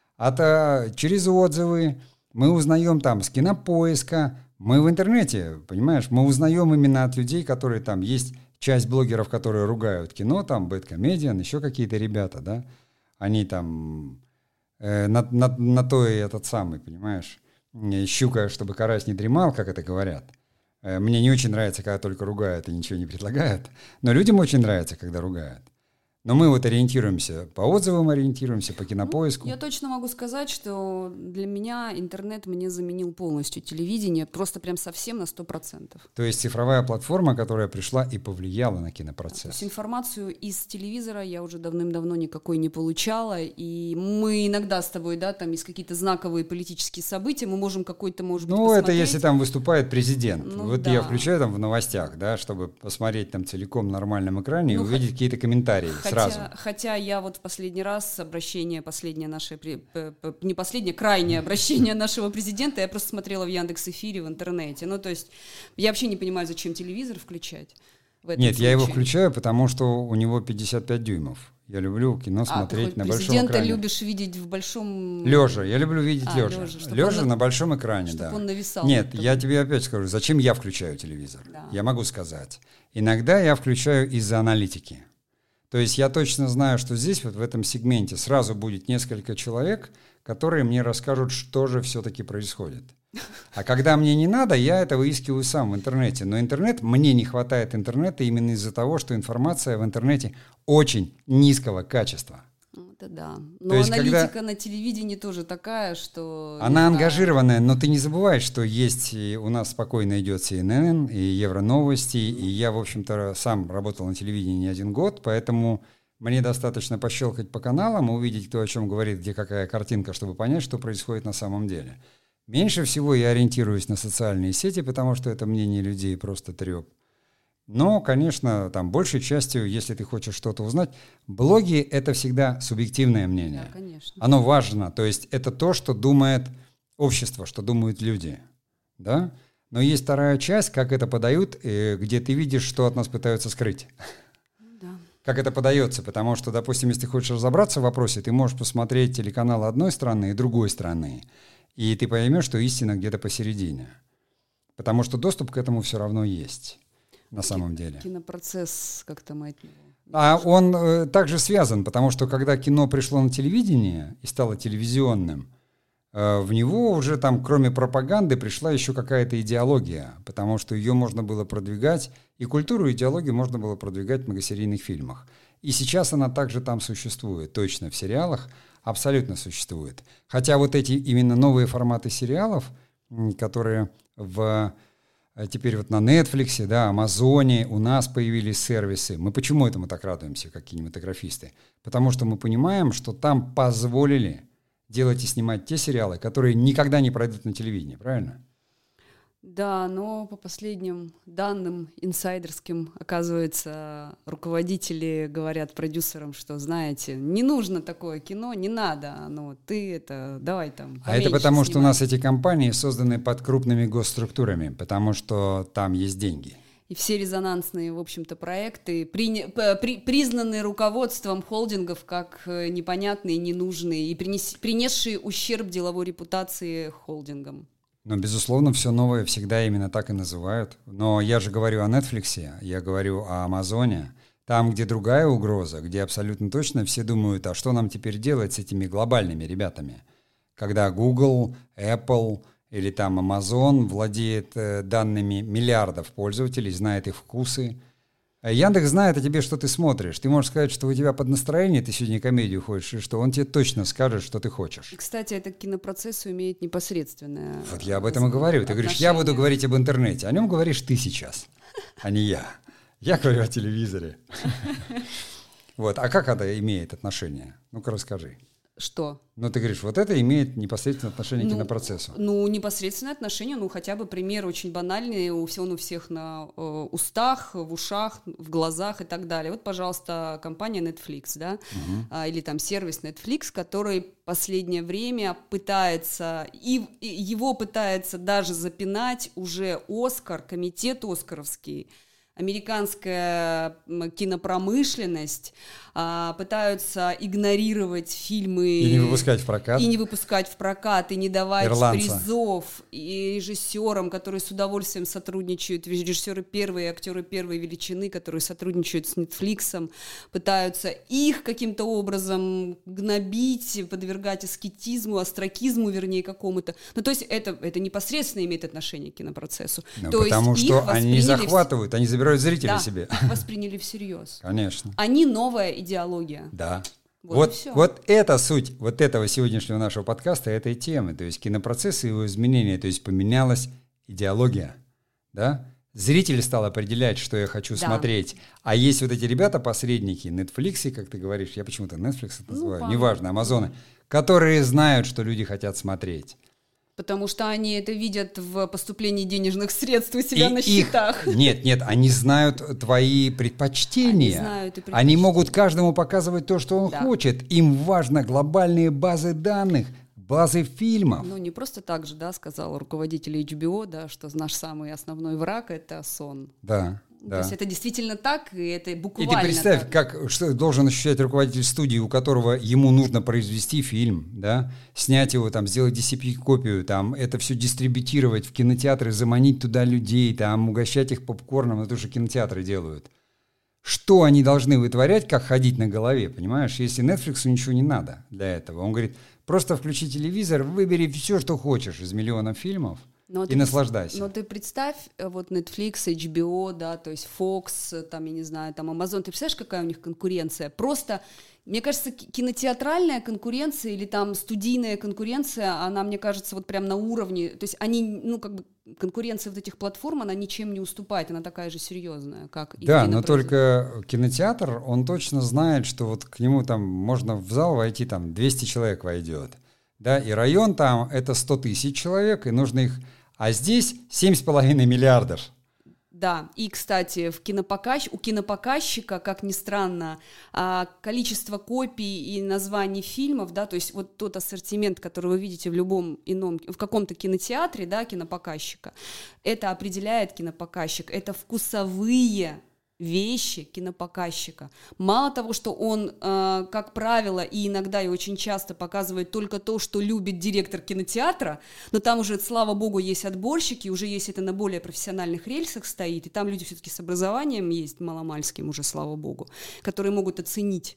через отзывы, мы узнаем там с Кинопоиска, мы в интернете, понимаешь, мы узнаем именно от людей, которые там есть часть блогеров, которые ругают кино, там Бэдкомедиан, еще какие-то ребята, да, они там на то и этот самый, понимаешь, щука, чтобы карась не дремал, как это говорят. Мне не очень нравится, когда только ругают и ничего не предлагают, но людям очень нравится, когда ругают. Но мы ориентируемся, по отзывам ориентируемся, по Кинопоиску. Я точно могу сказать, что для меня интернет мне заменил полностью телевидение, просто прям совсем на 100%. То есть цифровая платформа, которая пришла и повлияла на кинопроцесс. То есть информацию из телевизора я уже давным-давно никакой не получала, и мы иногда с тобой, да, там есть какие-то знаковые политические события, мы можем какой-то, может быть, посмотреть. Это если там выступает президент. Да. Я включаю там в новостях, да, чтобы посмотреть там целиком на нормальном экране и увидеть какие-то комментарии. Хотя я в последний раз крайнее обращение нашего президента я просто смотрела в Яндекс.Эфире в интернете. То есть я вообще не понимаю, зачем телевизор включать. в этом Нет, случае? я его включаю, потому что у него 55 дюймов. Я люблю кино смотреть на большом экране. Президента любишь видеть в большом... Лежа. Я люблю видеть лежа. Лежа на большом экране, чтобы да. он нависал. Нет, я тебе опять скажу, зачем я включаю телевизор? Да. Я могу сказать. Иногда я включаю из-за аналитики. То есть я точно знаю, что здесь, вот в этом сегменте, сразу будет несколько человек, которые мне расскажут, что же все-таки происходит. А когда мне не надо, я это выискиваю сам в интернете. Но мне не хватает интернета именно из-за того, что информация в интернете очень низкого качества. Это да. Но аналитика на телевидении тоже такая, что... Она ангажированная, но ты не забывай, что есть у нас спокойно идет CNN и Евроновости, и я, в общем-то, сам работал на телевидении не 1 год, поэтому мне достаточно пощелкать по каналам, увидеть, кто о чем говорит, где какая картинка, чтобы понять, что происходит на самом деле. Меньше всего я ориентируюсь на социальные сети, потому что это мнение людей просто треп. Но, конечно, там большей частью, если ты хочешь что-то узнать, блоги — это всегда субъективное мнение. Да, конечно. Оно важно, то есть это то, что думает общество, что думают люди. Да? Но есть вторая часть, как это подают, где ты видишь, что от нас пытаются скрыть. Да. Как это подается, потому что, допустим, если ты хочешь разобраться в вопросе, ты можешь посмотреть телеканал одной страны и другой страны, и ты поймешь, что истина где-то посередине. Потому что доступ к этому все равно есть. На самом деле. Кинопроцесс, как там это... А он также связан, потому что когда кино пришло на телевидение и стало телевизионным, в него уже там, кроме пропаганды, пришла еще какая-то идеология, потому что ее можно было продвигать, и культуру, и идеологию можно было продвигать в многосерийных фильмах. И сейчас она также там существует, точно в сериалах абсолютно существует. Хотя вот эти именно новые форматы сериалов, которые теперь вот на Netflix, да, Амазоне у нас появились сервисы. Мы почему этому так радуемся, как кинематографисты? Потому что мы понимаем, что там позволили делать и снимать те сериалы, которые никогда не пройдут на телевидении, правильно? Да, но по последним данным инсайдерским, оказывается, руководители говорят продюсерам, что, знаете, не нужно такое кино, не надо, давай там поменьше. А это потому, снимай. что у нас эти компании созданы под крупными госструктурами, потому что там есть деньги. И все резонансные, в общем-то, проекты признаны руководством холдингов как непонятные, ненужные и принесшие ущерб деловой репутации холдингам. Ну, безусловно, все новое всегда именно так и называют. Но я же говорю о Netflix, я говорю о Амазоне. Там, где другая угроза, где абсолютно точно все думают, а что нам теперь делать с этими глобальными ребятами? Когда Google, Apple или там Amazon владеет данными миллиардов пользователей, знает их вкусы. Яндекс знает о тебе, что ты смотришь. Ты можешь сказать, что у тебя под настроение, ты сегодня комедию хочешь, и что он тебе точно скажет, что ты хочешь. И, кстати, это к кинопроцессу имеет непосредственное Вот я об этом и говорю. Ты говоришь, я буду говорить об интернете. О нем говоришь ты сейчас, а не я. Я говорю о телевизоре. Вот. А как это имеет отношение? Ну-ка расскажи. Что? Ну, ты говоришь, вот это имеет непосредственное отношение к кинопроцессу. Ну, непосредственное отношение, хотя бы пример очень банальный, он у всех на устах, в ушах, в глазах и так далее. Вот, пожалуйста, компания Netflix, да, или там сервис Netflix, который последнее время пытается, и его пытается даже запинать уже Оскар, комитет оскаровский, американская кинопромышленность пытаются игнорировать фильмы и не выпускать в прокат, и не давать Ирландца. призов и режиссерам, которые с удовольствием сотрудничают, режиссеры первые, актеры первой величины, которые сотрудничают с Netflix, пытаются их каким-то образом гнобить, подвергать аскетизму, остракизму, вернее, какому-то. Ну, то есть это непосредственно имеет отношение к кинопроцессу. Потому что они захватывают, они забирают зрителей себе. Их восприняли всерьез. Конечно. Они новая идеология. Да. Вот это суть вот этого сегодняшнего нашего подкаста, этой темы. То есть кинопроцесс и его изменения. То есть поменялась идеология. Да? Зритель стал определять, что я хочу смотреть. А есть вот эти ребята-посредники, Netflix, как ты говоришь, я почему-то Netflix это называю, неважно, Амазоны, которые знают, что люди хотят смотреть. Потому что они это видят в поступлении денежных средств у себя на счетах. Нет, они знают твои предпочтения. Они могут каждому показывать то, что он хочет. Им важно глобальные базы данных, базы фильмов. Ну, не просто так же, да, сказал руководитель HBO, да, что наш самый основной враг — это сон. Да. То есть это действительно так, и это буквально И ты представь, так. что должен ощущать руководитель студии, у которого ему нужно произвести фильм, да, снять его, там, сделать DCP-копию, там, это все дистрибутировать в кинотеатры, заманить туда людей, там, угощать их попкорном, это уже кинотеатры делают. Что они должны вытворять, как ходить на голове, понимаешь? Если Netflix ничего не надо для этого. Он говорит, просто включи телевизор, выбери все, что хочешь из миллионов фильмов, и наслаждайся. Но ты представь, вот Netflix, HBO, да, то есть Fox, там, я не знаю, там Amazon, ты представляешь, какая у них конкуренция? Просто, мне кажется, кинотеатральная конкуренция или там студийная конкуренция, она, мне кажется, вот прям на уровне, то есть они, ну, как бы конкуренция вот этих платформ, она ничем не уступает, она такая же серьезная, как и да, но только кинотеатр, он точно знает, что вот к нему там можно в зал войти, там 200 человек войдет, да, и район там это 100 тысяч человек, и нужно их... А здесь 7,5 миллиардов. Да, и, кстати, у кинопоказчика, как ни странно, количество копий и названий фильмов, да, то есть вот тот ассортимент, который вы видите в каком-то кинотеатре, да, кинопоказчика, это определяет кинопоказчик, это вкусовые вещи кинопоказчика. Мало того, что он, как правило, и иногда и очень часто показывает только то, что любит директор кинотеатра, но там уже, слава богу, есть отборщики, уже есть это на более профессиональных рельсах стоит, и там люди все-таки с образованием есть, маломальским уже, слава богу, которые могут оценить,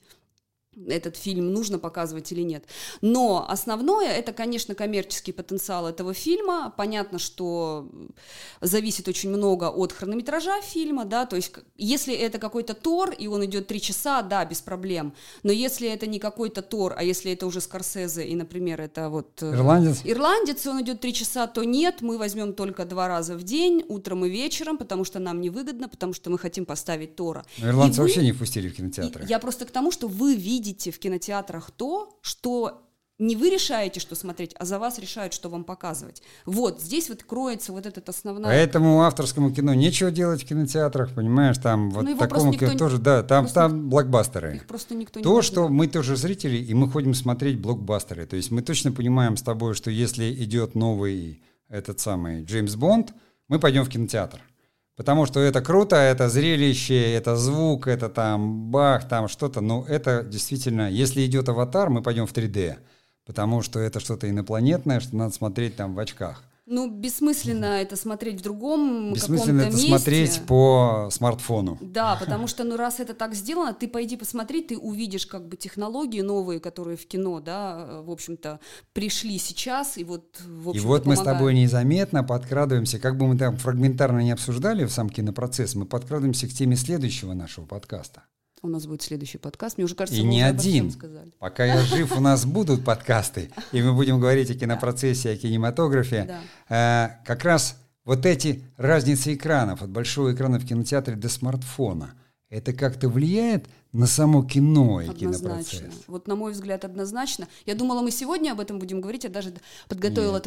этот фильм нужно показывать или нет. Но основное — это, конечно, коммерческий потенциал этого фильма. Понятно, что зависит очень много от хронометража фильма, да, то есть если это какой-то Тор, и он идет 3 часа, да, без проблем. Но если это не какой-то Тор, а если это уже Скорсезе, и, например, это вот... Ирландец, и он идет 3 часа, то нет, мы возьмем только 2 раза в день, утром и вечером, потому что нам невыгодно, потому что мы хотим поставить Тора. Но ирландцы вообще не впустили в кинотеатры. Я просто к тому, что вы видите в кинотеатрах то, что не вы решаете, что смотреть, а за вас решают, что вам показывать. Вот, здесь вот кроется вот этот основной... Поэтому авторскому кино нечего делать в кинотеатрах, понимаешь, там вот такому кино тоже, да, там блокбастеры. Их просто никто не То, что мы тоже зрители, и мы ходим смотреть блокбастеры. То есть мы точно понимаем с тобой, что если идет новый этот самый Джеймс Бонд, мы пойдем в кинотеатр. Потому что это круто, это зрелище, это звук, это там бах, там что-то. Но это действительно, если идет «Аватар», мы пойдем в 3D. Потому что это что-то инопланетное, что надо смотреть там в очках. Ну, бессмысленно это смотреть в другом бессмысленно каком-то месте. Бессмысленно это смотреть по смартфону. Да, потому что, ну, раз это так сделано, ты пойди посмотри, ты увидишь как бы технологии новые, которые в кино, да, в общем-то, пришли сейчас, и вот, в общем-то, и вот мы с тобой незаметно подкрадываемся, как бы мы там фрагментарно не обсуждали в сам кинопроцесс, мы подкрадываемся к теме следующего нашего подкаста. У нас будет следующий подкаст. Мне уже кажется, и мы не уже один. Сказали. Пока я жив, у нас будут подкасты, и мы будем говорить о кинопроцессе, о кинематографе. Как раз вот эти разницы экранов, от большого экрана в кинотеатре до смартфона, это как-то влияет на само кино и кинопроцесс? Вот на мой взгляд, однозначно. Я думала, мы сегодня об этом будем говорить, я даже подготовила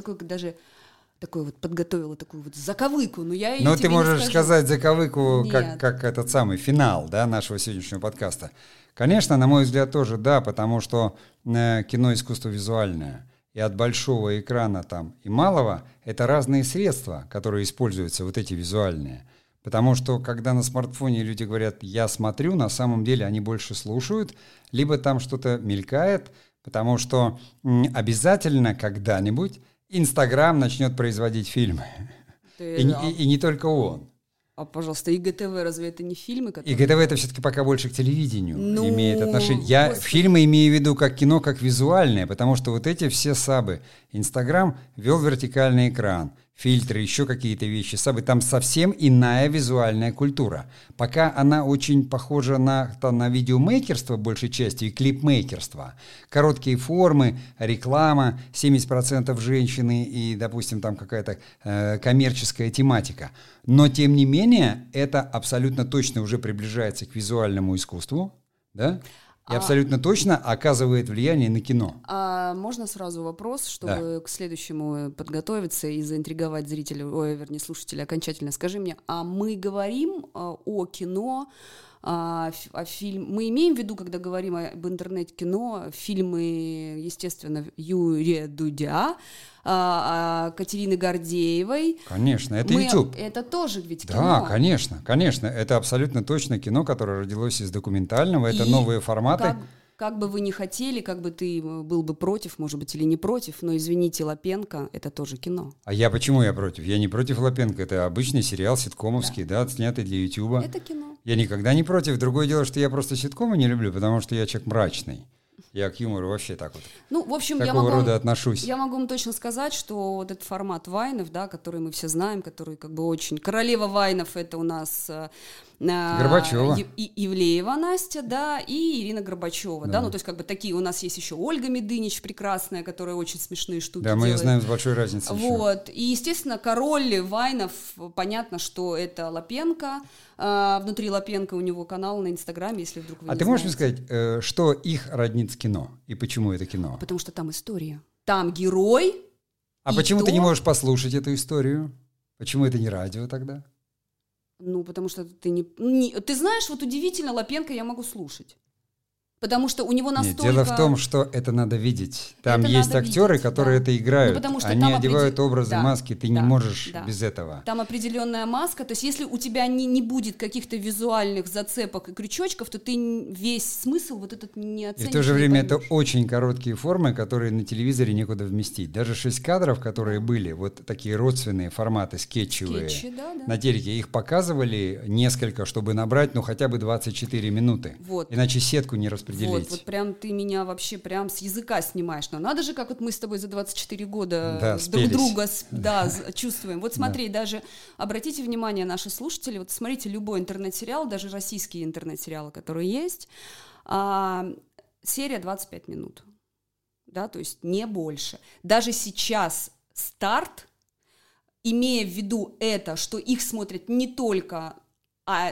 подготовила такую вот заковыку, но я ее тебе не скажу. Ну, ты можешь сказать заковыку, как этот самый финал, да, нашего сегодняшнего подкаста. Конечно, на мой взгляд, тоже да, потому что кино — искусство визуальное. И от большого экрана там и малого — это разные средства, которые используются, вот эти визуальные. Потому что, когда на смартфоне люди говорят «я смотрю», на самом деле они больше слушают, либо там что-то мелькает, потому что обязательно когда-нибудь Инстаграм начнет производить фильмы. И не только он. А, пожалуйста, ИГТВ, разве это не фильмы? ИГТВ — это все-таки пока больше к телевидению имеет отношение. Я фильмы имею в виду как кино, как визуальное, потому что вот эти все сабы. Инстаграм вел вертикальный экран, фильтры, еще какие-то вещи, сабы. Там совсем иная визуальная культура. Пока она очень похожа на видеомейкерство большей частью и клипмейкерство. Короткие формы, реклама, 70% женщины и, допустим, там какая-то коммерческая тематика. Но, тем не менее, это абсолютно точно уже приближается к визуальному искусству, да? И абсолютно точно оказывает влияние на кино. А можно сразу вопрос, чтобы к следующему подготовиться и заинтриговать зрителя, слушателя окончательно? Скажи мне, а мы говорим о кино Мы имеем в виду, когда говорим об интернет-кино, фильмы, естественно, Юрия Дудя, Катерины Гордеевой. Конечно, это YouTube. Это тоже ведь кино. Да, конечно. Это абсолютно точно кино, которое родилось из документального. Это новые форматы. Как бы вы ни хотели, как бы ты был бы против, может быть, или не против, но, извините, Лапенко — это тоже кино. А почему я против? Я не против Лапенко. Это обычный сериал ситкомовский, да, снятый для Ютуба. Это кино. Я никогда не против. Другое дело, что я просто ситкомы не люблю, потому что я человек мрачный. Я к юмору вообще так вот. Ну, в общем, такого рода отношусь. Я могу вам точно сказать, что вот этот формат вайнов, да, который мы все знаем, который как бы очень... Королева вайнов — это у нас... Горбачева. Ивлеева Настя, да, и Ирина Горбачева, да, ну, то есть как бы такие, у нас есть еще Ольга Медынич прекрасная, которая очень смешные штуки делает. Да, мы ее знаем с большой разницей. Вот, и, естественно, король вайнов, понятно, что это Лапенко, внутри Лапенко у него канал на Инстаграме, если вдруг вы не ты можешь мне знаете. сказать, что их роднит с кино, и почему это кино? Потому что там история, там герой. А почему ты не можешь послушать эту историю? Почему это не радио тогда? Ну, потому что ты не... Ты знаешь, вот удивительно, Лапенко я могу слушать. Потому что у него настолько... Нет, дело в том, что это надо видеть. Там это есть актеры, видеть, которые да. это играют. Ну, потому что они одевают образы, да, маски, ты не можешь без этого. Там определенная маска. То есть если у тебя не будет каких-то визуальных зацепок и крючочков, то ты весь смысл вот этот не оценишь. И в то же время это очень короткие формы, которые на телевизоре некуда вместить. Даже 6 кадров, которые были, вот такие родственные форматы, скетчевые, да. на телеке, их показывали несколько, чтобы набрать, хотя бы 24 минуты. Вот. Иначе сетку не распределить. Вот прям ты меня вообще прям с языка снимаешь. Но надо же, как вот мы с тобой за 24 года друг друга чувствуем. Вот смотри, даже обратите внимание, наши слушатели, вот смотрите любой интернет-сериал, даже российские интернет-сериалы, которые есть, серия 25 минут. Да, то есть не больше. Даже сейчас старт, имея в виду это, что их смотрят не только, а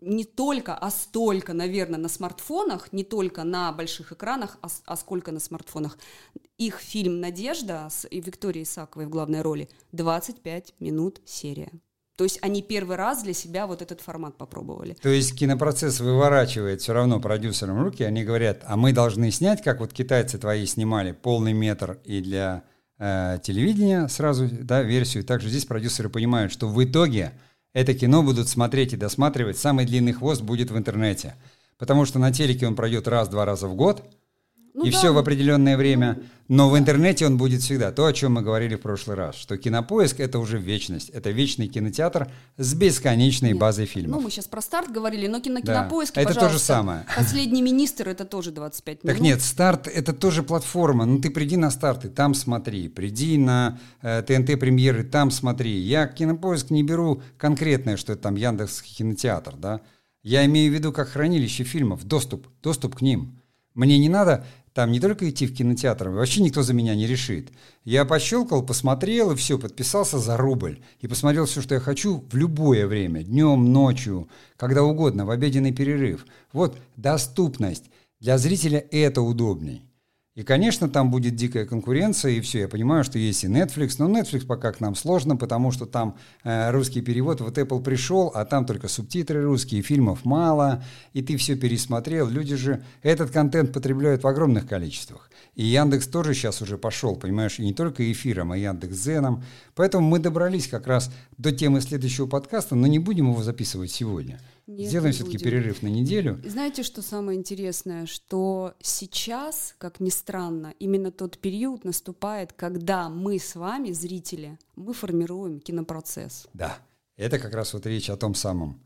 столько, наверное, на смартфонах, не только на больших экранах, а сколько на смартфонах. Их фильм «Надежда» с Викторией Исаковой в главной роли 25 минут серия. То есть они первый раз для себя вот этот формат попробовали. То есть кинопроцесс выворачивает все равно продюсерам руки, они говорят, а мы должны снять, как вот китайцы твои снимали, полный метр и для телевидения сразу, да, версию. Также здесь продюсеры понимают, что в итоге это кино будут смотреть и досматривать, самый длинный хвост будет в интернете. Потому что на телеке он пройдет раз-два раза в год, все в определенное время, но в интернете он будет всегда. То, о чем мы говорили в прошлый раз, что Кинопоиск — это уже вечность, это вечный кинотеатр с бесконечной базой фильмов. Мы сейчас про старт говорили, но Кинопоиске, это то же самое. «Последний министр» — это тоже 25 минут. Так нет, старт — это тоже платформа. Ты приди на старт и там смотри, приди на ТНТ премьеры, там смотри. Я Кинопоиск не беру конкретное, что это там Яндекс.Кинотеатр, да. Я имею в виду как хранилище фильмов, доступ к ним. Мне не надо там не только идти в кинотеатр, вообще никто за меня не решит. Я пощелкал, посмотрел, и все, подписался за рубль. И посмотрел все, что я хочу в любое время, днем, ночью, когда угодно, в обеденный перерыв. Вот доступность. Для зрителя это удобней. И, конечно, там будет дикая конкуренция, и все. Я понимаю, что есть и Netflix, но Netflix пока к нам сложно, потому что там русский перевод. Вот Apple пришел, а там только субтитры русские, фильмов мало, и ты все пересмотрел. Люди же этот контент потребляют в огромных количествах. И Яндекс тоже сейчас уже пошел, понимаешь, и не только эфиром, а Яндекс.Дзеном. Поэтому мы добрались как раз до темы следующего подкаста, но не будем его записывать сегодня. Нет, сделаем все-таки перерыв на неделю. Знаете, что самое интересное? Что сейчас, как ни странно, именно тот период наступает, когда мы с вами, зрители, мы формируем кинопроцесс. Да, это как раз вот речь о том самом,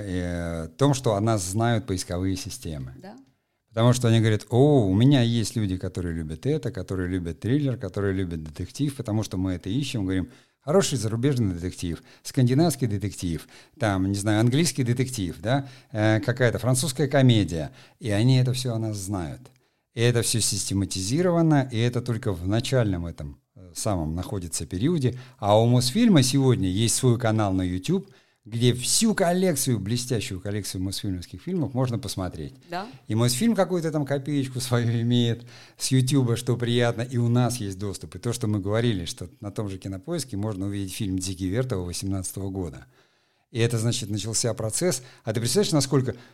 о том, что о нас знают поисковые системы. Да. Потому что они говорят, у меня есть люди, которые любят это, которые любят триллер, которые любят детектив, потому что мы это ищем, говорим, хороший зарубежный детектив, скандинавский детектив, там, не знаю, английский детектив, да, какая-то французская комедия. И они это все о нас знают. И это все систематизировано, и это только в начальном этом самом находится периоде. А у Мосфильма сегодня есть свой канал на YouTube, где всю коллекцию, блестящую коллекцию мосфильмовских фильмов можно посмотреть. Да. И Мосфильм какую-то там копеечку свою имеет с Ютуба, что приятно, и у нас есть доступ. И то, что мы говорили, что на том же Кинопоиске можно увидеть фильм «Дикий Вертова» 2018 года. И это, значит, начался процесс. А ты представляешь, насколько...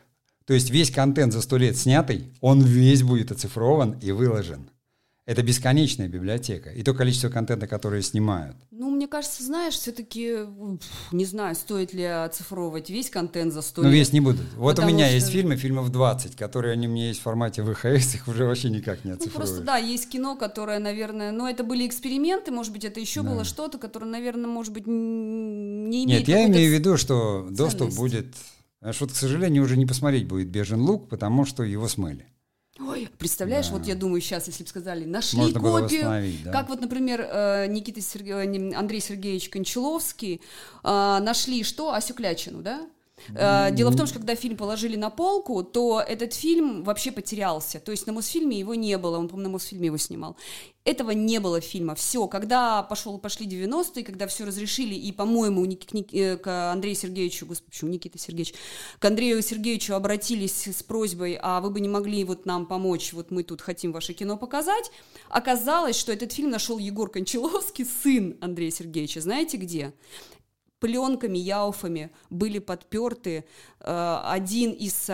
То есть весь контент за 100 лет снятый, он весь будет оцифрован и выложен. Это бесконечная библиотека. И то количество контента, которое снимают. Ну, мне кажется, знаешь, все-таки, не знаю, стоит ли оцифровывать весь контент за 100 лет. Ну, весь не будут. Вот Потому у меня что... есть фильмов 20, которые они у меня есть в формате ВХС, их уже вообще никак не оцифруешь. Ну, просто, да, есть кино, которое, наверное, ну, это были эксперименты, может быть, это еще было что-то, которое, наверное, может быть, не имеет. Нет, я имею в виду, что ценность. доступ будет... Аж вот, к сожалению, уже не посмотреть будет «Бежен лук», потому что его смыли. Ой, представляешь, вот я думаю, сейчас, если бы сказали, нашли Можно было копию, восстановить, да. как вот, например, Андрей Сергеевич Кончаловский нашли что? Асю Клячину, да? Дело в том, что когда фильм положили на полку, то этот фильм вообще потерялся. То есть на Мосфильме его не было, он, по-моему, на Мосфильме его снимал. Этого не было фильма. Все, когда пошли 90-е, когда все разрешили, и, по-моему, к Андрею Сергеевичу, господи, почему Никита Сергеевич, к Андрею Сергеевичу обратились с просьбой, а вы бы не могли вот нам помочь, вот мы тут хотим ваше кино показать. Оказалось, что этот фильм нашел Егор Кончаловский, сын Андрея Сергеевича. Знаете где? Пленками, яуфами были подперты одна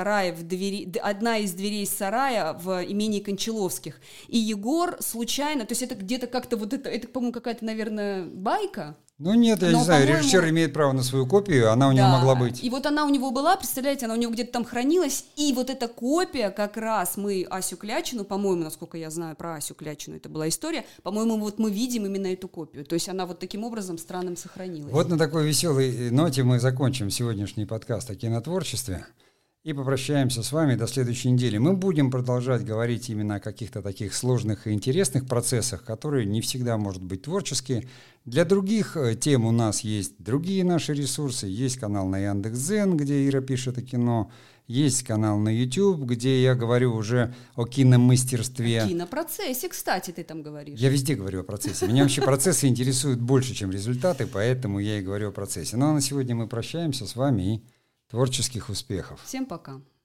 из дверей сарая в имении Кончаловских. И Егор случайно, то есть это где-то как-то вот это, по-моему, какая-то, наверное, байка. Ну нет, я не знаю, режиссер имеет право на свою копию, она у него могла быть. И вот она у него была, представляете, она у него где-то там хранилась, и вот эта копия как раз мы Асю Клячину, по-моему, насколько я знаю про Асю Клячину, это была история, по-моему, вот мы видим именно эту копию, то есть она вот таким образом странным сохранилась. Вот на такой веселой ноте мы закончим сегодняшний подкаст о кинотворчестве и попрощаемся с вами до следующей недели. Мы будем продолжать говорить именно о каких-то таких сложных и интересных процессах, которые не всегда, может быть, творческие. Для других тем у нас есть другие наши ресурсы. Есть канал на Яндекс.Дзен, где Ира пишет о кино. Есть канал на YouTube, где я говорю уже о киномастерстве. О кинопроцессе, кстати, ты там говоришь. Я везде говорю о процессе. Меня вообще процессы интересуют больше, чем результаты, поэтому я и говорю о процессе. Ну а на сегодня мы прощаемся с вами и творческих успехов. Всем пока.